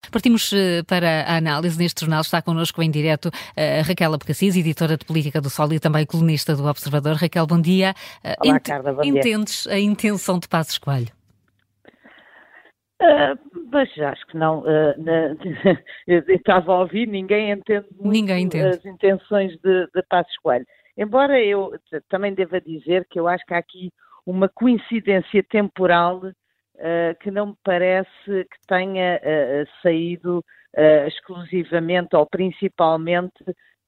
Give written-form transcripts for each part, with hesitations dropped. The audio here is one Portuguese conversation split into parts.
Partimos para a análise. Neste jornal está connosco em direto a Raquel Abcacis, editora de Política do Sol e também colunista do Observador. Raquel, bom dia. Olá, Carla, bom dia. Entendes a intenção de Passos Coelho? Mas acho que não. Eu estava a ouvir, ninguém entende muito as intenções de Passos Coelho. Embora eu também deva dizer que eu acho que há aqui uma coincidência temporal que não me parece que tenha saído exclusivamente ou principalmente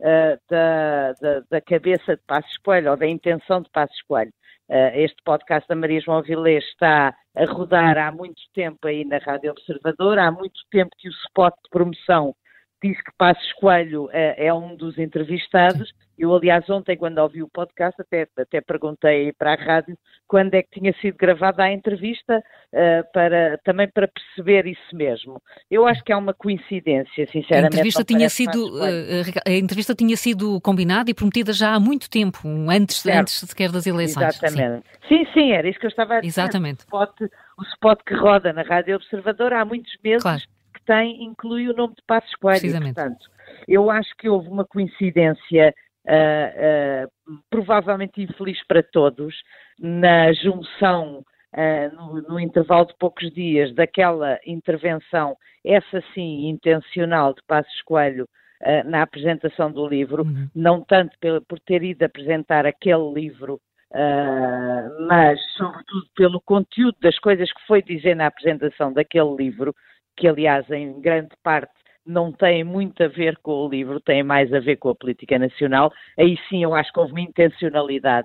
da cabeça de Passos Coelho ou da intenção de Passos Coelho. Este podcast da Maria João Avilés está a rodar há muito tempo aí na Rádio Observador, há muito tempo que o spot de promoção diz que Passos Coelho é um dos entrevistados. Eu, aliás, ontem, quando ouvi o podcast, até perguntei para a rádio quando é que tinha sido gravada a entrevista, também para perceber isso mesmo. Eu acho que é uma coincidência, sinceramente. A entrevista tinha sido combinada e prometida já há muito tempo, antes sequer das eleições. Exatamente. Sim, era isso que eu estava a dizer. Exatamente. O spot que roda na Rádio Observador há muitos meses, claro, inclui o nome de Passos Coelho. Precisamente. Portanto, eu acho que houve uma coincidência provavelmente infeliz para todos, na junção, no intervalo de poucos dias, daquela intervenção, essa sim, intencional de Passos Coelho na apresentação do livro, não tanto por ter ido apresentar aquele livro, mas sobretudo pelo conteúdo das coisas que foi dizer na apresentação daquele livro, que aliás em grande parte não tem muito a ver com o livro, tem mais a ver com a política nacional. Aí sim eu acho que houve uma intencionalidade.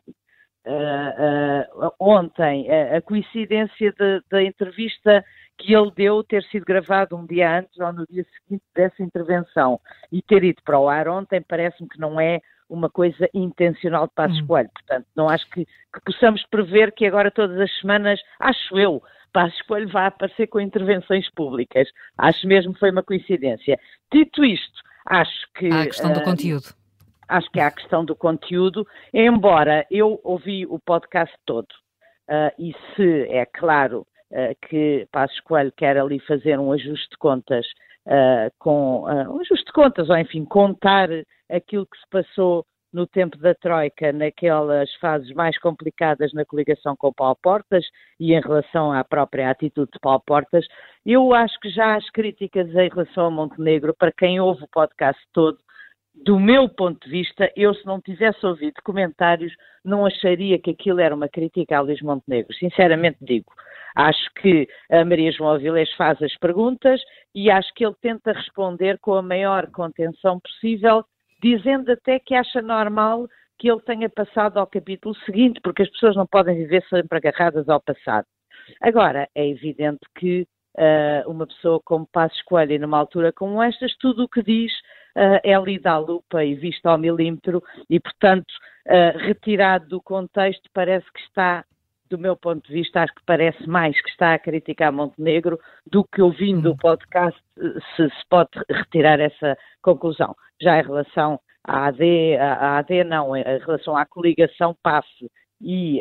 Ontem, a coincidência da entrevista que ele deu ter sido gravado um dia antes ou no dia seguinte dessa intervenção e ter ido para o ar ontem, parece-me que não é uma coisa intencional de Passos Coelho. Portanto, não acho que possamos prever que agora todas as semanas, acho eu, Passos Coelho vai aparecer com intervenções públicas. Acho mesmo que foi uma coincidência. Dito isto, acho que... Há a questão do conteúdo. Acho que há a questão do conteúdo, embora eu ouvi o podcast todo. E se é claro que Passos Coelho quer ali fazer um ajuste de contas, um ajuste de contas, ou enfim, contar aquilo que se passou no tempo da Troika, naquelas fases mais complicadas na coligação com o Paulo Portas e em relação à própria atitude de Paulo Portas, eu acho que já as críticas em relação a Montenegro, para quem ouve o podcast todo, do meu ponto de vista, eu se não tivesse ouvido comentários, não acharia que aquilo era uma crítica a Luís Montenegro. Sinceramente digo. Acho que a Maria João Avilés faz as perguntas e acho que ele tenta responder com a maior contenção possível, dizendo até que acha normal que ele tenha passado ao capítulo seguinte, porque as pessoas não podem viver sempre agarradas ao passado. Agora, é evidente que uma pessoa como Passos Coelho, e numa altura como estas, tudo o que diz é lido à lupa e visto ao milímetro e, portanto, retirado do contexto, parece que está, do meu ponto de vista, acho que parece mais que está a criticar Montenegro do que ouvindo o podcast se pode retirar essa conclusão. Já em relação à em relação à coligação PAF e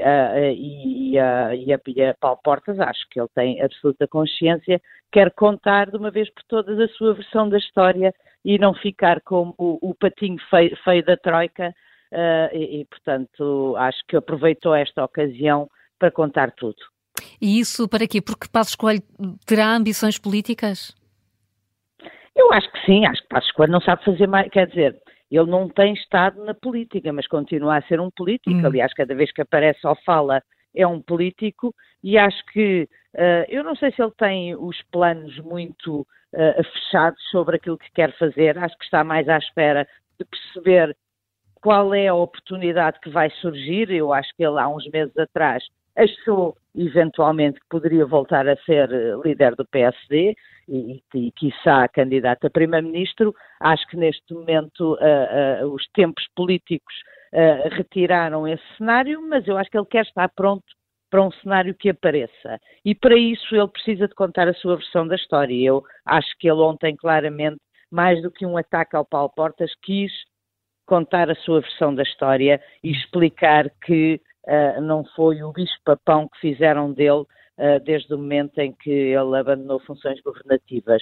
a Paulo Portas, acho que ele tem absoluta consciência, quer contar de uma vez por todas a sua versão da história e não ficar como o patinho feio da Troika e, portanto, acho que aproveitou esta ocasião para contar tudo. E isso para quê? Porque Passos Coelho terá ambições políticas? Eu acho que sim, acho que Passos Coelho não sabe fazer mais, quer dizer, ele não tem estado na política, mas continua a ser um político, aliás, cada vez que aparece ou fala é um político, e acho que, eu não sei se ele tem os planos muito fechados sobre aquilo que quer fazer, acho que está mais à espera de perceber qual é a oportunidade que vai surgir. Eu acho que ele há uns meses atrás achou eventualmente que poderia voltar a ser líder do PSD e quiçá candidato a primeiro-ministro. Acho que neste momento os tempos políticos retiraram esse cenário, mas eu acho que ele quer estar pronto para um cenário que apareça. E para isso ele precisa de contar a sua versão da história. Eu acho que ele ontem claramente, mais do que um ataque ao Paulo Portas, quis contar a sua versão da história e explicar que não foi o bicho-papão que fizeram dele desde o momento em que ele abandonou funções governativas.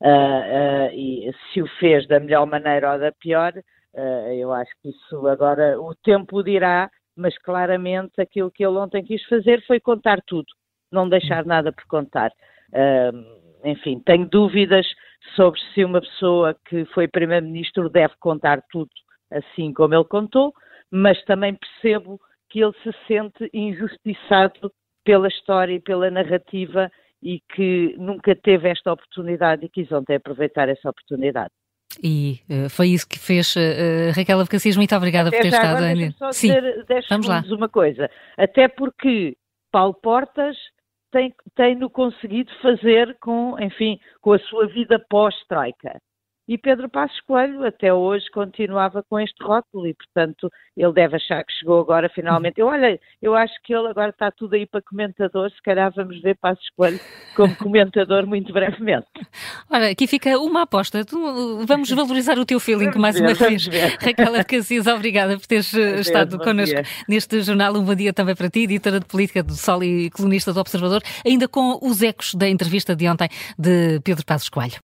e se o fez da melhor maneira ou da pior, eu acho que isso agora o tempo dirá, mas claramente aquilo que ele ontem quis fazer foi contar tudo, não deixar nada por contar. Enfim, tenho dúvidas sobre se uma pessoa que foi Primeiro-Ministro deve contar tudo assim como ele contou, mas também percebo que ele se sente injustiçado pela história e pela narrativa e que nunca teve esta oportunidade e quis ontem aproveitar essa oportunididade. E foi isso que fez Raquel Abcacis. Muito obrigada por ter estado. Deixa-me só dizer 10 segundos uma coisa. Até porque Paulo Portas tem-no conseguido fazer com a sua vida pós-Troika. E Pedro Passos Coelho até hoje continuava com este rótulo e, portanto, ele deve achar que chegou agora finalmente. Eu acho que ele agora está tudo aí para comentador, se calhar vamos ver Passos Coelho como comentador muito brevemente. Ora, aqui fica uma aposta. Vamos valorizar o teu feeling mais uma vez. Raquel Abcacis, obrigada por teres estado connosco neste jornal. Um bom dia também para ti, editora de política do Sol e colunista do Observador, ainda com os ecos da entrevista de ontem de Pedro Passos Coelho.